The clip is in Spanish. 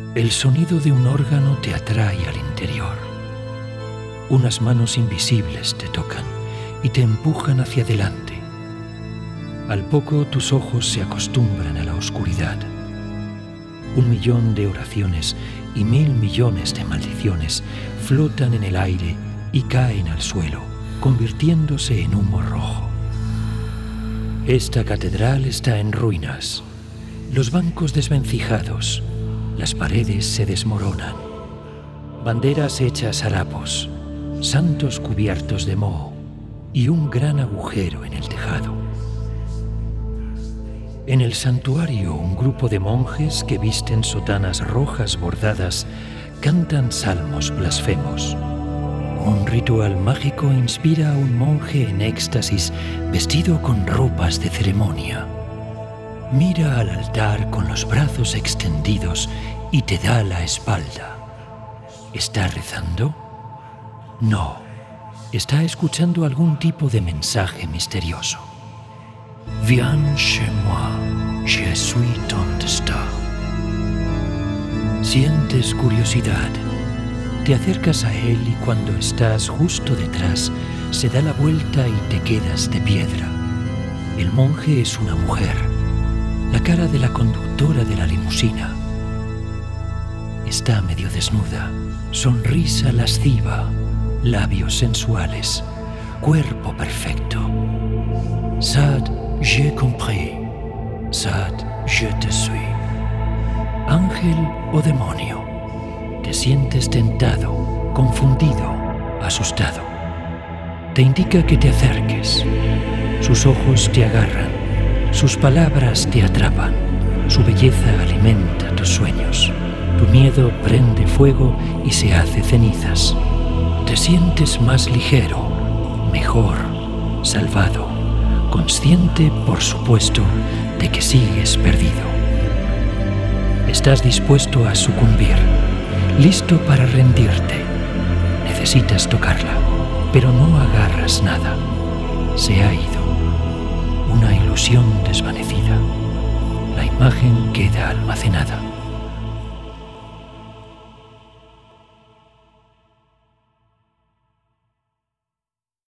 El sonido de un órgano te atrae al interior. Unas manos invisibles te tocan y te empujan hacia adelante. Al poco tus ojos se acostumbran a la oscuridad. 1.000.000 de oraciones y 1.000 millones de maldiciones flotan en el aire y caen al suelo, convirtiéndose en humo rojo. Esta catedral está en ruinas. Los bancos desvencijados, las paredes se desmoronan. Banderas hechas harapos, santos cubiertos de moho y un gran agujero en el tejado. En el santuario, un grupo de monjes que visten sotanas rojas bordadas cantan salmos blasfemos. Un ritual mágico inspira a un monje en éxtasis vestido con ropas de ceremonia. Mira al altar con los brazos extendidos y te da la espalda. ¿Está rezando? No, está escuchando algún tipo de mensaje misterioso. Viens chez moi, je suis ton destin. Sientes curiosidad. Te acercas a él y cuando estás justo detrás, se da la vuelta y te quedas de piedra. El monje es una mujer, la cara de la conductora de la limusina. Está medio desnuda, sonrisa lasciva, labios sensuales, cuerpo perfecto. Sad, j'ai compris. Sad, je te suis. Ángel o demonio. Te sientes tentado, confundido, asustado. Te indica que te acerques. Sus ojos te agarran, sus palabras te atrapan, su belleza alimenta tus sueños. Tu miedo prende fuego y se hace cenizas. Te sientes más ligero, mejor, salvado, consciente, por supuesto, de que sigues perdido. Estás dispuesto a sucumbir, listo para rendirte. Necesitas tocarla, pero no agarras nada. Se ha ido. Una ilusión desvanecida. La imagen queda almacenada.